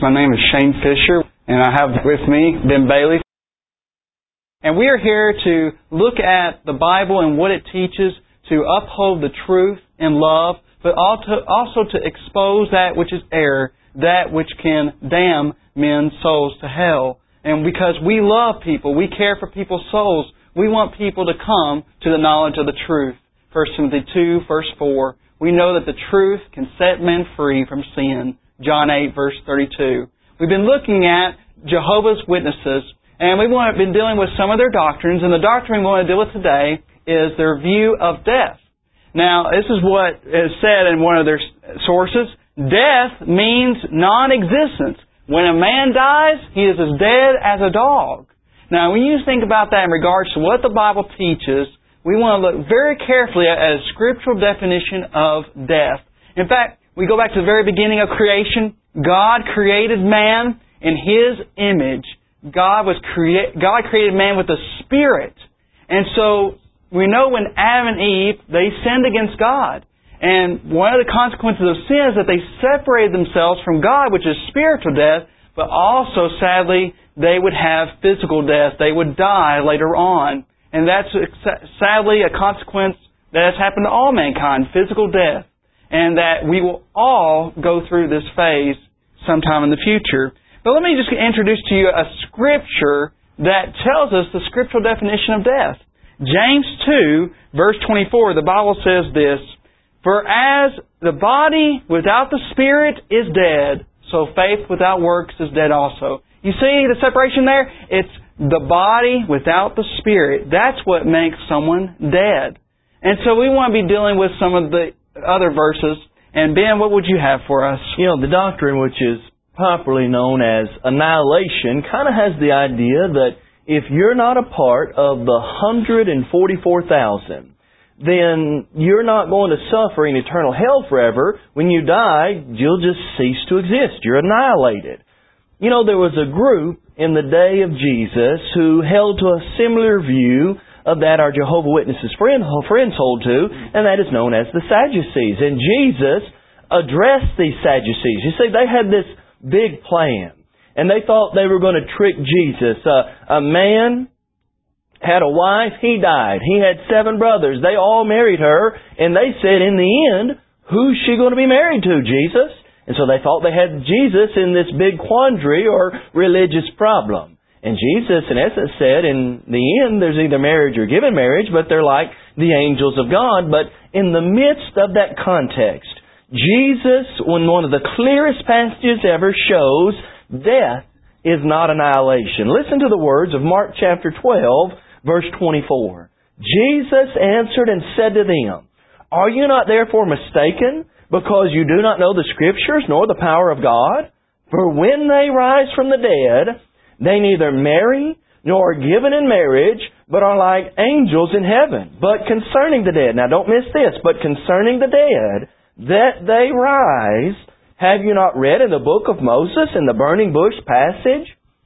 My name is Shane Fisher, and I have with me Ben Bailey. And we are here to look at the Bible and what it teaches to uphold the truth in love, but also to expose that which is error, that which can damn men's souls to hell. And because we love people, we care for people's souls, we want people to come to the knowledge of the truth. 1 Timothy 2, verse 4, we know that the truth can set men free from sin. John 8, verse 32. We've been looking at Jehovah's Witnesses, and we've been dealing with some of their doctrines, and the doctrine we want to deal with today is their view of death. Now, this is what is said in one of their sources. Death means non-existence. When a man dies, he is as dead as a dog. Now, when you think about that in regards to what the Bible teaches, we want to look very carefully at a scriptural definition of death. In fact, we go back to the very beginning of creation. God created man in His image. God created man with a spirit. And so we know when Adam and Eve, they sinned against God. And one of the consequences of sin is that they separated themselves from God, which is spiritual death, but also, sadly, they would have physical death. They would die later on. And that's sadly a consequence that has happened to all mankind, physical death. And that we will all go through this phase sometime in the future. But let me just introduce to you a scripture that tells us the scriptural definition of death. James 2, verse 24, the Bible says this, "For as the body without the spirit is dead, so faith without works is dead also." You see the separation there? It's the body without the spirit. That's what makes someone dead. And so we want to be dealing with some of the other verses. And Ben, what would you have for us? The doctrine which is popularly known as annihilation kind of has the idea that if you're not a part of the 144,000, then you're not going to suffer in eternal hell forever. When you die, you'll just cease to exist. You're annihilated. There was a group in the day of Jesus who held to a similar view of that our Jehovah's Witnesses friends hold to, and that is known as the Sadducees. And Jesus addressed these Sadducees. You see, they had this big plan, and they thought they were going to trick Jesus. A man had a wife, he died. He had 7 brothers. They all married her, and they said, in the end, who's she going to be married to, Jesus? And so they thought they had Jesus in this big quandary or religious problem. And Jesus, in essence, said, in the end, there's either marriage or given marriage, but they're like the angels of God. But in the midst of that context, Jesus, when one of the clearest passages ever shows, death is not annihilation. Listen to the words of Mark chapter 12, verse 24. Jesus answered and said to them, "Are you not therefore mistaken, because you do not know the Scriptures, nor the power of God? For when they rise from the dead, they neither marry nor are given in marriage, but are like angels in heaven. But concerning the dead," now don't miss this, "but concerning the dead, that they rise, have you not read in the book of Moses, in the burning bush passage,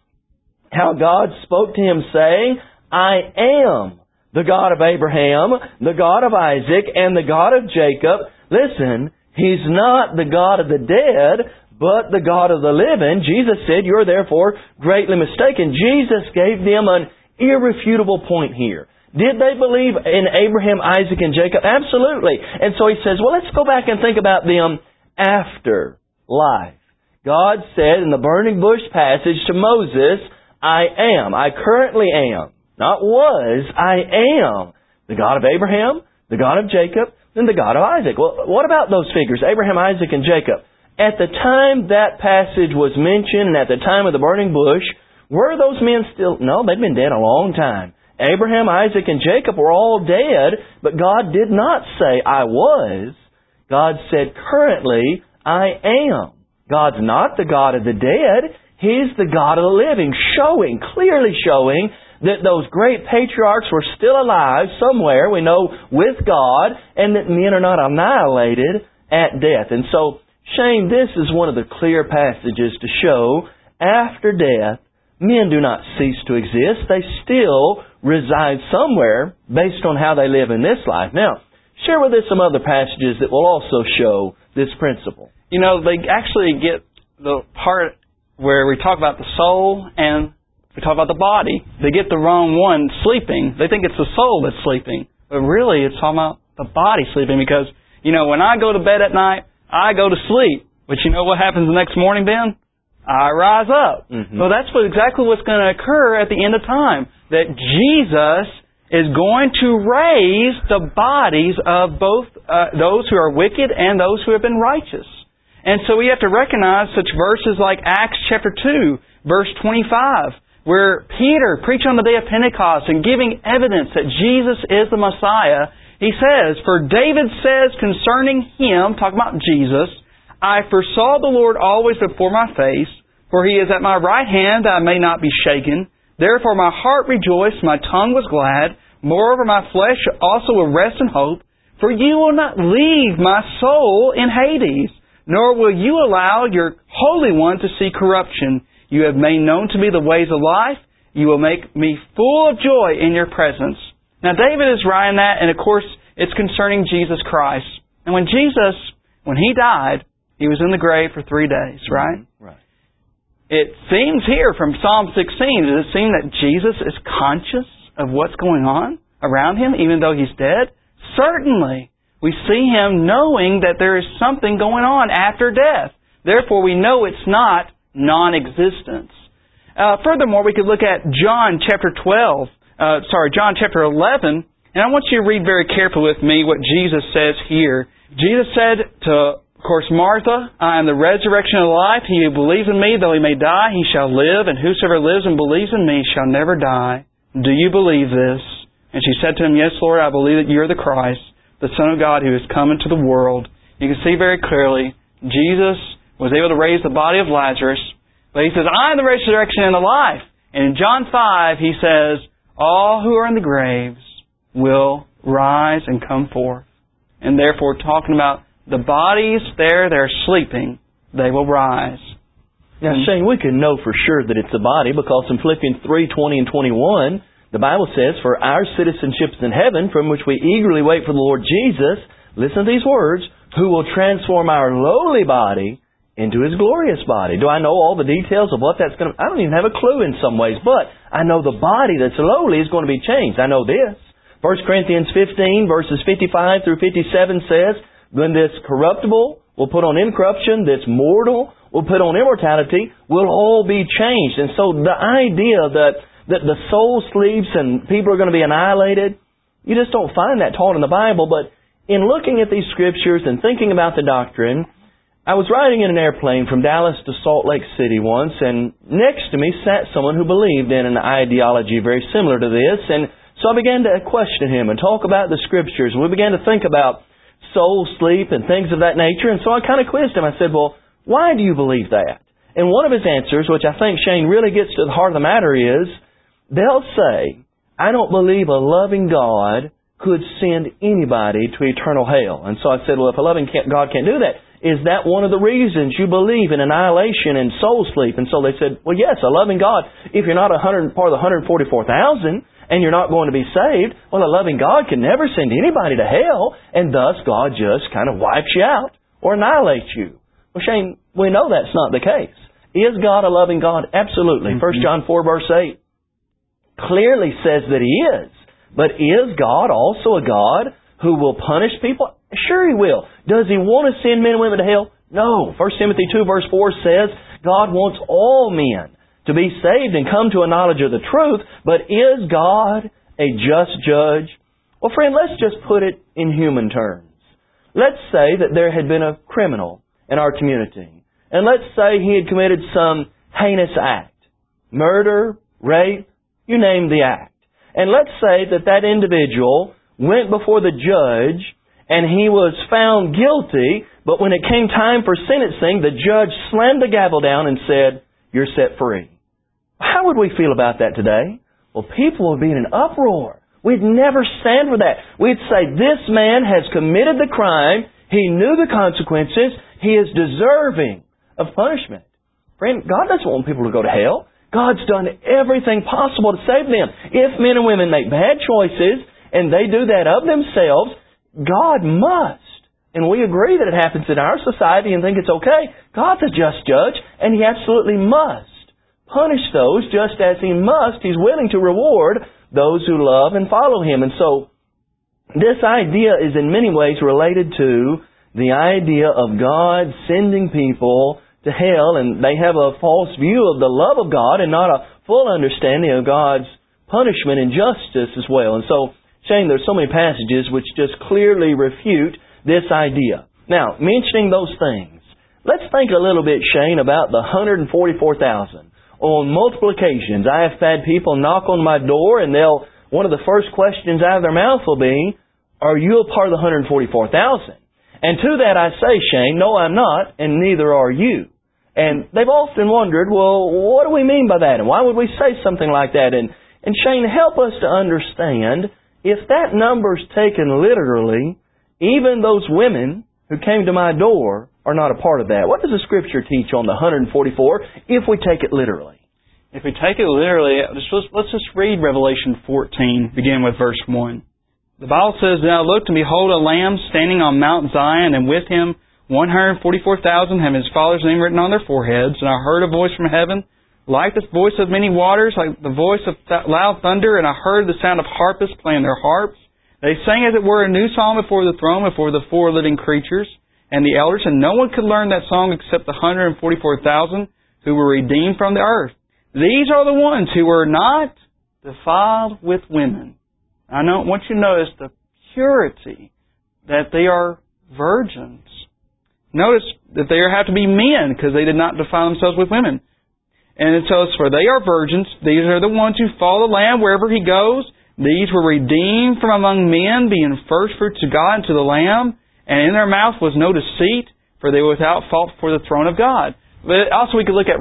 how God spoke to him, saying, I am the God of Abraham, the God of Isaac, and the God of Jacob." Listen, He's not the God of the dead, but the God of the living. Jesus said, "You're therefore greatly mistaken." Jesus gave them an irrefutable point here. Did they believe in Abraham, Isaac, and Jacob? Absolutely. And so He says, well, let's go back and think about them after life. God said in the burning bush passage to Moses, "I am." I currently am. Not was, I am. The God of Abraham, the God of Jacob, and the God of Isaac. Well, what about those figures, Abraham, Isaac, and Jacob? At the time that passage was mentioned, and at the time of the burning bush, were those men still? No, they'd been dead a long time. Abraham, Isaac, and Jacob were all dead, but God did not say, "I was." God said, "Currently, I am." God's not the God of the dead. He's the God of the living, clearly showing that those great patriarchs were still alive somewhere, we know, with God, and that men are not annihilated at death. And so, Shane, this is one of the clear passages to show after death, men do not cease to exist. They still reside somewhere based on how they live in this life. Now, share with us some other passages that will also show this principle. They actually get the part where we talk about the soul and we talk about the body. They get the wrong one sleeping. They think it's the soul that's sleeping. But really, it's talking about the body sleeping because, when I go to bed at night, I go to sleep. But you know what happens the next morning then? I rise up. Mm-hmm. So that's exactly what's going to occur at the end of time. That Jesus is going to raise the bodies of both those who are wicked and those who have been righteous. And so we have to recognize such verses like Acts chapter 2, verse 25, where Peter preaching on the day of Pentecost and giving evidence that Jesus is the Messiah, he says, "For David says concerning Him," talking about Jesus, "I foresaw the Lord always before my face, for He is at my right hand that I may not be shaken. Therefore my heart rejoiced, my tongue was glad. Moreover my flesh also will rest in hope, for You will not leave my soul in Hades, nor will You allow Your Holy One to see corruption. You have made known to me the ways of life. You will make me full of joy in Your presence." Now David is writing that, and of course it's concerning Jesus Christ. And when He died, He was in the grave for 3 days, right? Right. It seems here from Psalm 16, does it seem that Jesus is conscious of what's going on around Him, even though He's dead? Certainly. We see Him knowing that there is something going on after death. Therefore, we know it's not non-existence. Furthermore, we could look at John chapter 11, and I want you to read very carefully with me what Jesus says here. Jesus said to, of course, Martha, "I am the resurrection and the life. He who believes in me, though he may die, he shall live. And whosoever lives and believes in me shall never die. Do you believe this?" And she said to Him, "Yes, Lord, I believe that You are the Christ, the Son of God who has come into the world." You can see very clearly, Jesus was able to raise the body of Lazarus. But He says, "I am the resurrection and the life." And in John 5, He says, "All who are in the graves will rise and come forth." And therefore, talking about the bodies there, they're sleeping, they will rise. Now, Shane, we can know for sure that it's a body because in Philippians 3:20 and 21, the Bible says, "For our citizenship is in heaven, from which we eagerly wait for the Lord Jesus," listen to these words, "who will transform our lowly body into His glorious body." Do I know all the details of what that's going to... I don't even have a clue in some ways, but I know the body that's lowly is going to be changed. I know this. 1 Corinthians 15, verses 55 through 57 says, "When this corruptible will put on incorruption, this mortal will put on immortality, will all be changed." And so the idea that the soul sleeps and people are going to be annihilated, you just don't find that taught in the Bible. But in looking at these scriptures and thinking about the doctrine, I was riding in an airplane from Dallas to Salt Lake City once, and next to me sat someone who believed in an ideology very similar to this. And so I began to question him and talk about the scriptures. We began to think about soul sleep and things of that nature. And so I kind of quizzed him. I said, "Well, why do you believe that?" And one of his answers, which I think, Shane, really gets to the heart of the matter is, they'll say, "I don't believe a loving God could send anybody to eternal hell." And so I said, "Well, if a loving God can't do that, is that one of the reasons you believe in annihilation and soul sleep?" And so they said, "Well, yes, a loving God, if you're not part of the 144,000 and you're not going to be saved, well, a loving God can never send anybody to hell, and thus God just kind of wipes you out or annihilates you." Well, Shane, we know that's not the case. Is God a loving God? Absolutely. 1 John 4, verse 8 clearly says that He is. But is God also a God who will punish people? Sure He will. Does He want to send men and women to hell? No. 1 Timothy 2 verse 4 says God wants all men to be saved and come to a knowledge of the truth. But is God a just judge? Well, friend, let's just put it in human terms. Let's say that there had been a criminal in our community. And let's say he had committed some heinous act. Murder, rape, you name the act. And let's say that that individual went before the judge and he was found guilty, but when it came time for sentencing, the judge slammed the gavel down and said, "You're set free." How would we feel about that today? Well, people would be in an uproar. We'd never stand for that. We'd say, this man has committed the crime. He knew the consequences. He is deserving of punishment. Friend, God doesn't want people to go to hell. God's done everything possible to save them. If men and women make bad choices and they do that of themselves, God must and we agree that it happens in our society and think it's okay. God's a just judge, and He absolutely must punish those just as He must. He's willing to reward those who love and follow Him. And so, this idea is in many ways related to the idea of God sending people to hell, and they have a false view of the love of God and not a full understanding of God's punishment and justice as well. And so, Shane, there's so many passages which just clearly refute this idea. Now, mentioning those things, let's think a little bit, Shane, about the 144,000. On multiple occasions, I have had people knock on my door, and one of the first questions out of their mouth will be, are you a part of the 144,000? And to that I say, Shane, no, I'm not, and neither are you. And they've often wondered, well, what do we mean by that? And why would we say something like that? And Shane, help us to understand, if that number's taken literally, even those women who came to my door are not a part of that. What does the Scripture teach on the 144 if we take it literally? If we take it literally, let's just read Revelation 14, begin with verse 1. The Bible says, "Now looked, and behold, a Lamb standing on Mount Zion, and with Him 144,000, having His Father's name written on their foreheads. And I heard a voice from heaven, like the voice of many waters, like the voice of loud thunder, and I heard the sound of harpists playing their harps. They sang as it were a new song before the throne, before the four living creatures and the elders, and no one could learn that song except the 144,000 who were redeemed from the earth. These are the ones who were not defiled with women." I want you to notice the purity, that they are virgins. Notice that they have to be men, because they did not defile themselves with women. And it tells us, "For they are virgins, these are the ones who follow the Lamb wherever He goes. These were redeemed from among men, being firstfruits to God and to the Lamb. And in their mouth was no deceit, for they were without fault before the throne of God." But also we could look at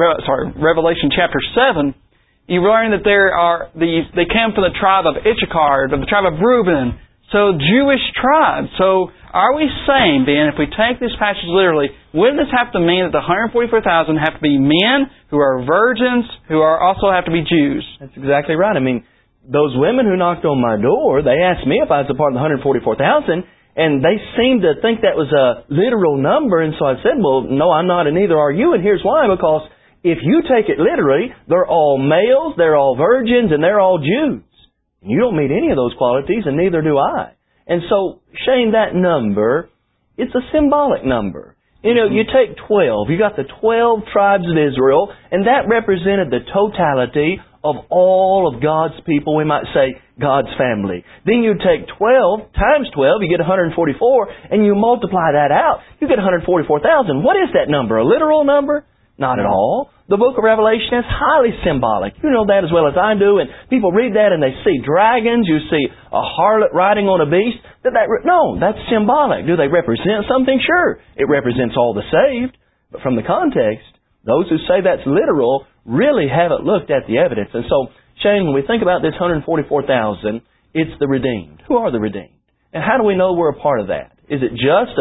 Revelation chapter 7. You learn that they came from the tribe of Issachar, the tribe of Reuben, so Jewish tribes. So are we saying, Ben, if we take this passage literally, wouldn't this have to mean that the 144,000 have to be men who are virgins, who also have to be Jews? That's exactly right. I mean, those women who knocked on my door, they asked me if I was a part of the 144,000, and they seemed to think that was a literal number, and so I said, well, no, I'm not, and neither are you, and here's why, because if you take it literally, they're all males, they're all virgins, and they're all Jews. You don't meet any of those qualities, and neither do I. And so, Shane, that number, it's a symbolic number. You know, you take 12, you got the 12 tribes of Israel, and that represented the totality of all of God's people, we might say God's family. Then you take 12 times 12, you get 144, and you multiply that out, you get 144,000. What is that number? A literal number? Not at all. The book of Revelation is highly symbolic. You know that as well as I do, and people read that and they see dragons, you see a harlot riding on a beast. No, that's symbolic. Do they represent something? Sure. It represents all the saved. But from the context, those who say that's literal really haven't looked at the evidence. And so, Shane, when we think about this 144,000, it's the redeemed. Who are the redeemed? And how do we know we're a part of that? Is it just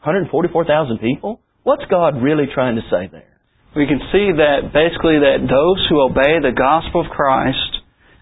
144,000 people? What's God really trying to say there? We can see that basically that those who obey the gospel of Christ,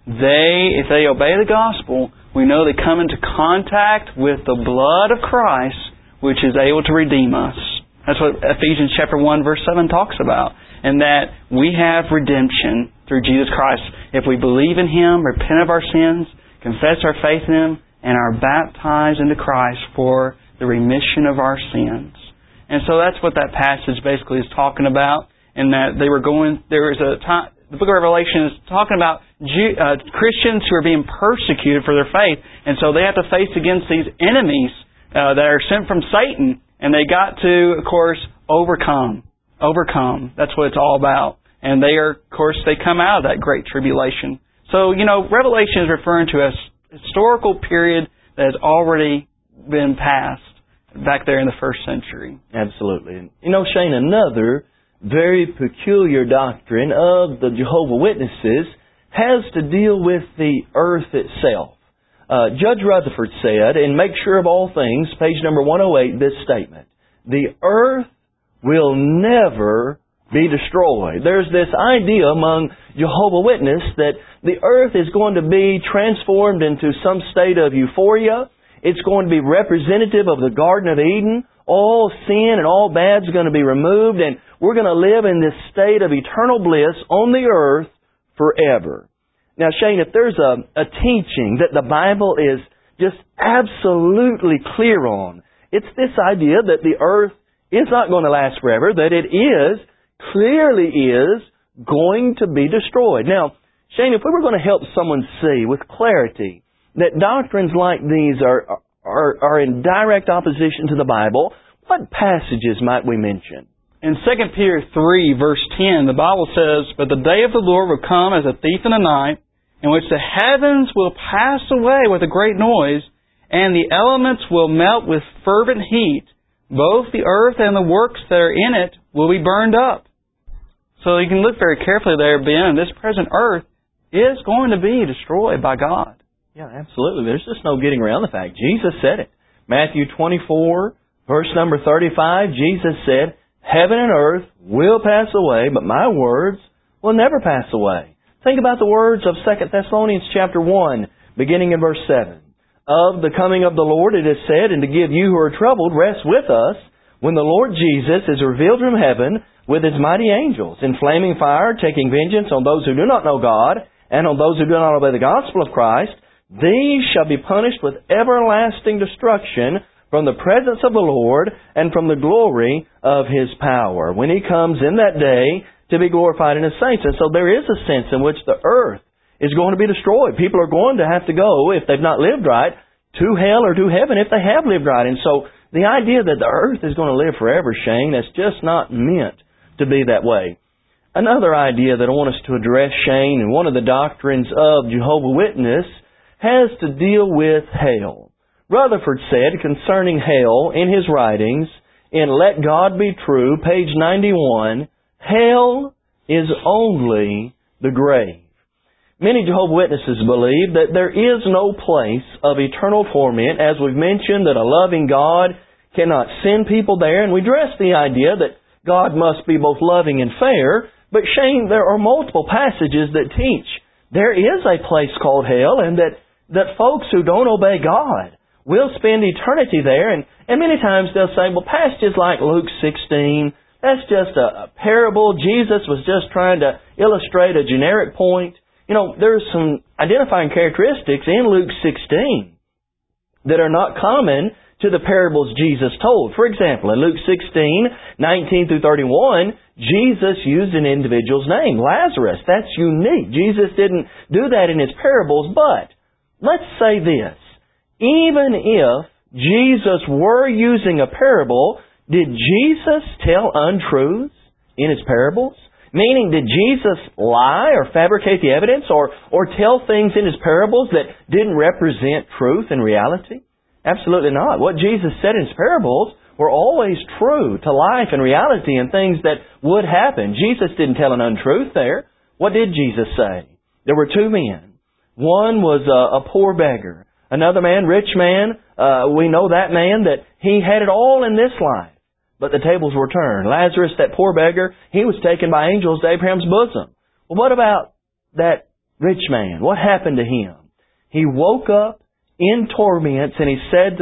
if they obey the gospel, we know they come into contact with the blood of Christ, which is able to redeem us. That's what Ephesians chapter 1 verse 7 talks about. And that we have redemption through Jesus Christ if we believe in Him, repent of our sins, confess our faith in Him, and are baptized into Christ for the remission of our sins. And so that's what that passage basically is talking about. And that there was a time, the book of Revelation is talking about Christians who are being persecuted for their faith. And so they have to face against these enemies that are sent from Satan. And they got to, of course, overcome. That's what it's all about. And they come out of that great tribulation. So, Revelation is referring to a historical period that has already been passed back there in the first century. Absolutely. Shane, another very peculiar doctrine of the Jehovah's Witnesses has to deal with the earth itself. Judge Rutherford said, in Make Sure of All Things, page number 108, this statement: the earth will never be destroyed. There's this idea among Jehovah's Witnesses that the earth is going to be transformed into some state of euphoria. It's going to be representative of the Garden of Eden. All sin and all bad's going to be removed, and we're going to live in this state of eternal bliss on the earth forever. Now, Shane, if there's a teaching that the Bible is just absolutely clear on, it's this idea that the earth is not going to last forever, that it clearly is going to be destroyed. Now, Shane, if we were going to help someone see with clarity that doctrines like these are in direct opposition to the Bible, what passages might we mention? In 2 Peter 3, verse 10, the Bible says, "But the day of the Lord will come as a thief in the night, in which the heavens will pass away with a great noise, and the elements will melt with fervent heat. Both the earth and the works that are in it will be burned up." So you can look very carefully there, Ben. This present earth is going to be destroyed by God. Yeah, absolutely. There's just no getting around the fact. Jesus said it. Matthew 24, verse number 35, Jesus said, "Heaven and earth will pass away, but my words will never pass away." Think about the words of 2 Thessalonians chapter 1, beginning in verse 7. "Of the coming of the Lord it is said, and to give you who are troubled rest with us, when the Lord Jesus is revealed from heaven with His mighty angels, in flaming fire, taking vengeance on those who do not know God, and on those who do not obey the gospel of Christ. These shall be punished with everlasting destruction from the presence of the Lord and from the glory of His power, when He comes in that day to be glorified in His saints." And so there is a sense in which the earth is going to be destroyed. People are going to have to go, if they've not lived right, to hell or to heaven if they have lived right. And so the idea that the earth is going to live forever, Shane, that's just not meant to be that way. Another idea that I want us to address, Shane, and one of the doctrines of Jehovah's Witness has to deal with hell. Rutherford said concerning hell in his writings, in Let God Be True, page 91, "Hell is only the grave." Many Jehovah's Witnesses believe that there is no place of eternal torment. As we've mentioned, that a loving God cannot send people there, and we address the idea that God must be both loving and fair. But Shane, there are multiple passages that teach there is a place called hell, and that folks who don't obey God will spend eternity there. And many times they'll say, well, passages like Luke 16, that's just a parable. Jesus was just trying to illustrate a generic point. You know, there's some identifying characteristics in Luke 16 that are not common to the parables Jesus told. For example, in Luke 16, 19 through 31, Jesus used an individual's name, Lazarus. That's unique. Jesus didn't do that in His parables, but let's say this. Even if Jesus were using a parable, did Jesus tell untruths in His parables? Meaning, did Jesus lie or fabricate the evidence or tell things in His parables that didn't represent truth and reality? Absolutely not. What Jesus said in His parables were always true to life and reality and things that would happen. Jesus didn't tell an untruth there. What did Jesus say? There were two men. One was a poor beggar. Another man, rich man. We know that man, that he had it all in this life. But the tables were turned. Lazarus, that poor beggar, he was taken by angels to Abraham's bosom. Well, what about that rich man? What happened to him? He woke up in torments, and he said to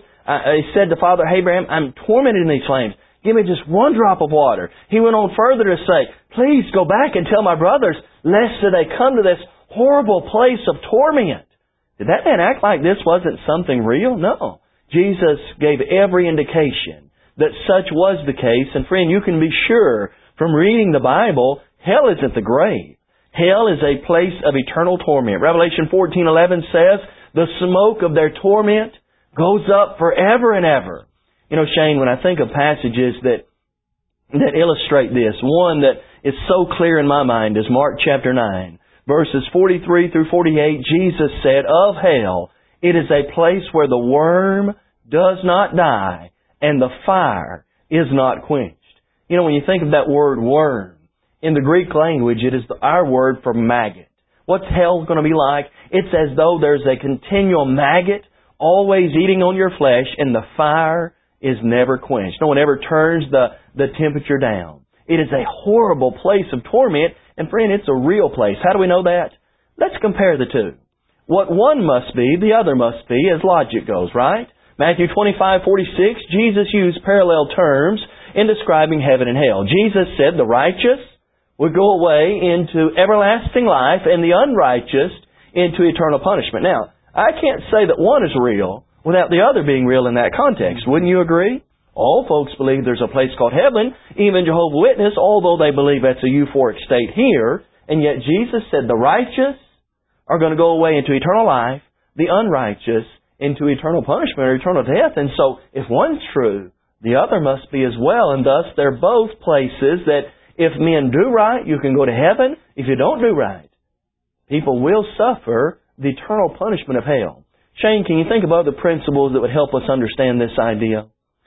Father Abraham, I'm tormented in these flames. Give me just one drop of water. He went on further to say, please go back and tell my brothers, lest they come to this horrible place of torment. Did that man act like this wasn't something real? No. Jesus gave every indication that such was the case. And friend, you can be sure from reading the Bible, hell isn't the grave. Hell is a place of eternal torment. Revelation 14:11 says, the smoke of their torment goes up forever and ever. You know, Shane, when I think of passages that illustrate this, one that is so clear in my mind is Mark chapter 9, verses 43 through 48. Jesus said, of hell, it is a place where the worm does not die and the fire is not quenched. You know, when you think of that word worm, in the Greek language, it is our word for maggot. What's hell going to be like? It's as though there's a continual maggot always eating on your flesh, and the fire is never quenched. No one ever turns the temperature down. It is a horrible place of torment, and friend, it's a real place. How do we know that? Let's compare the two. what one must be, the other must be, as logic goes, right? Matthew 25:46, Jesus used parallel terms in describing heaven and hell. Jesus said the righteous would go away into everlasting life and the unrighteous into eternal punishment. Now, I can't say that one is real without the other being real in that context. Wouldn't you agree? All folks believe there's a place called heaven, even Jehovah's Witness, although they believe that's a euphoric state here. And yet Jesus said the righteous are going to go away into eternal life, the unrighteous into eternal punishment or eternal death. And so if one's true, the other must be as well. And thus they're both places that if men do right, you can go to heaven. If you don't do right, people will suffer the eternal punishment of hell. Shane, can you think of other principles that would help us understand this idea?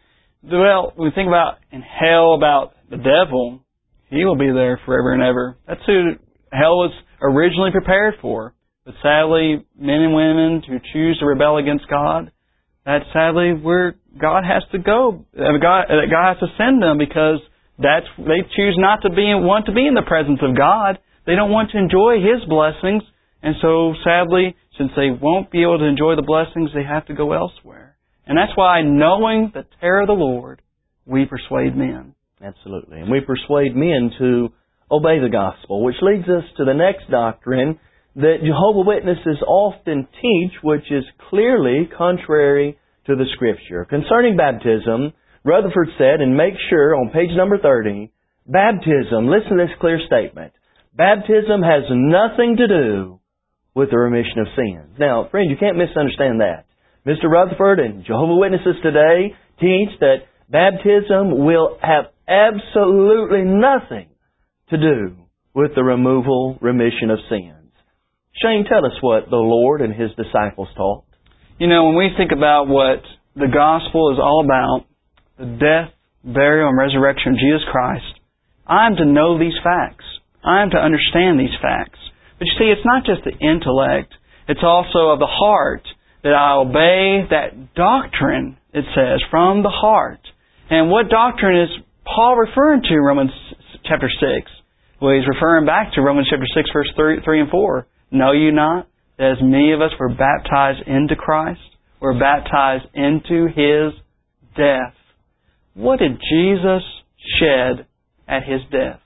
Well, when we think about in hell, about the devil, he will be there forever and ever. That's who hell was originally prepared for. But sadly, men and women who choose to rebel against God, that's sadly where God has to go. God has to send them because they choose not to want to be in the presence of God. They don't want to enjoy His blessings. And so sadly, since they won't be able to enjoy the blessings, they have to go elsewhere. And that's why, knowing the terror of the Lord, we persuade men. Absolutely. And we persuade men to obey the gospel, which leads us to the next doctrine that Jehovah's Witnesses often teach, which is clearly contrary to the Scripture. Concerning baptism, Rutherford said, and make sure on page number 30, baptism, listen to this clear statement, baptism has nothing to do with the remission of sins. Now, friends, you can't misunderstand that. Mr. Rutherford and Jehovah's Witnesses today teach that baptism will have absolutely nothing to do with the remission of sins. Shane, tell us what the Lord and His disciples taught. You know, when we think about what the gospel is all about, the death, burial, and resurrection of Jesus Christ, I am to know these facts. I am to understand these facts. But you see, it's not just the intellect. It's also of the heart that I obey that doctrine, it says, from the heart. And what doctrine is Paul referring to in Romans chapter 6? Well, he's referring back to Romans chapter 6, verse 3 and 4. Know you not that as many of us were baptized into Christ, were baptized into His death? What did Jesus shed at His death?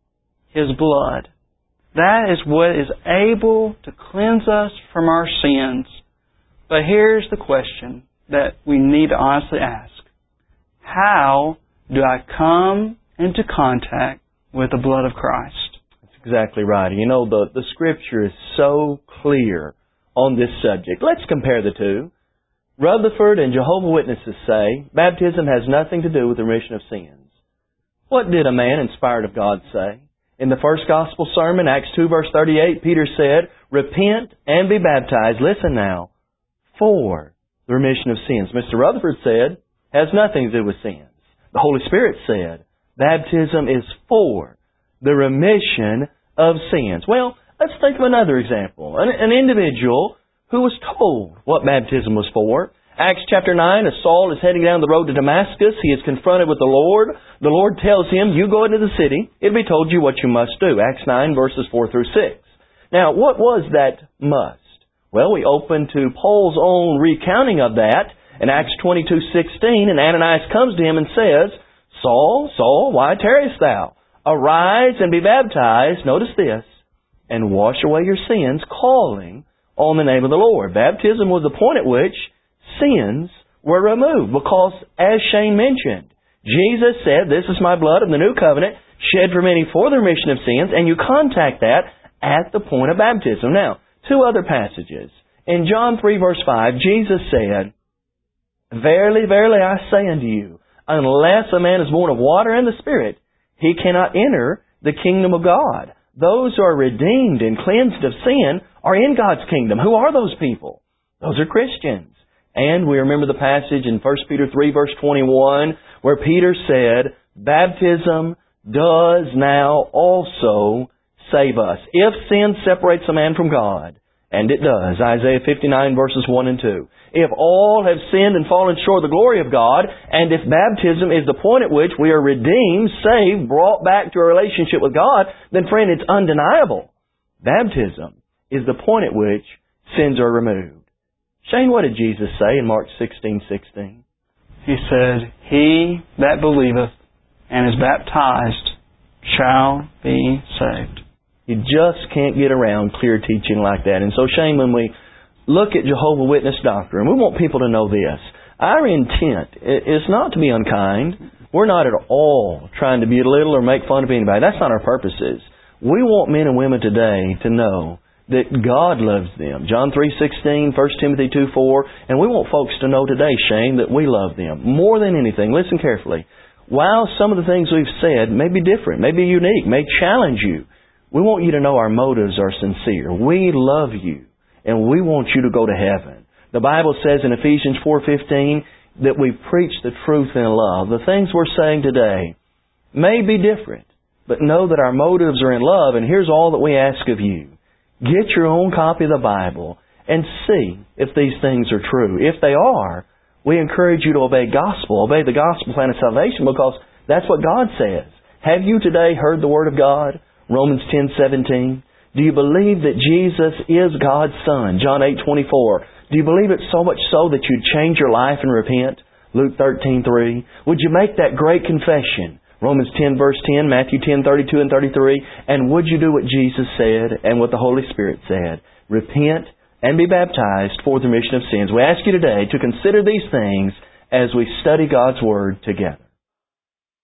His blood. That is what is able to cleanse us from our sins. But here's the question that we need to honestly ask. How do I come into contact with the blood of Christ? That's exactly right. You know, the Scripture is so clear on this subject. Let's compare the two. Rutherford and Jehovah's Witnesses say baptism has nothing to do with the remission of sins. What did a man inspired of God say? In the first Gospel sermon, Acts 2 verse 38, Peter said, repent and be baptized, listen now, for the remission of sins. Mr. Rutherford said, has nothing to do with sins. The Holy Spirit said, baptism is for the remission of sins. Well, let's think of another example. An individual who was told what baptism was for. Acts chapter 9, as Saul is heading down the road to Damascus, he is confronted with the Lord. The Lord tells him, you go into the city, it'll be told you what you must do. Acts 9, verses 4 through 6. Now, what was that must? Well, we open to Paul's own recounting of that in Acts 22:16, and Ananias comes to him and says, Saul, Saul, why tarriest thou? Arise and be baptized, notice this, and wash away your sins, calling on the name of the Lord. Baptism was the point at which sins were removed, because, as Shane mentioned, Jesus said, this is my blood of the new covenant, shed for many for the remission of sins, and you contact that at the point of baptism. Now, two other passages. In John 3 verse 5, Jesus said, verily, verily, I say unto you, unless a man is born of water and the Spirit, he cannot enter the kingdom of God. Those who are redeemed and cleansed of sin are in God's kingdom. Who are those people? Those are Christians. And we remember the passage in 1 Peter 3 verse 21 where Peter said, baptism does now also save us. If sin separates a man from God, and it does, Isaiah 59 verses 1 and 2. If all have sinned and fallen short of the glory of God, and if baptism is the point at which we are redeemed, saved, brought back to a relationship with God, then friend, it's undeniable. Baptism is the point at which sins are removed. Shane, what did Jesus say in Mark 16:16? He said, "He that believeth and is baptized shall be saved." You just can't get around clear teaching like that. And so, Shane, when we look at Jehovah's Witness doctrine, we want people to know this. Our intent is not to be unkind. We're not at all trying to belittle or make fun of anybody. That's not our purposes. We want men and women today to know that God loves them. John 3:16, 1 Timothy 2:4. And we want folks to know today, Shane, that we love them. More than anything, listen carefully. While some of the things we've said may be different, may be unique, may challenge you, we want you to know our motives are sincere. We love you, and we want you to go to heaven. The Bible says in Ephesians 4:15 that we preach the truth in love. The things we're saying today may be different, but know that our motives are in love, and here's all that we ask of you. Get your own copy of the Bible and see if these things are true. If they are, we encourage you to obey the gospel plan of salvation, because that's what God says. Have you today heard the Word of God? Romans 10:17. Do you believe that Jesus is God's Son? John 8:24. Do you believe it so much so that you'd change your life and repent? Luke 13:3. Would you make that great confession? Romans 10 verse 10, Matthew 10:32 and 33. And would you do what Jesus said and what the Holy Spirit said? Repent and be baptized for the remission of sins. We ask you today to consider these things as we study God's Word together.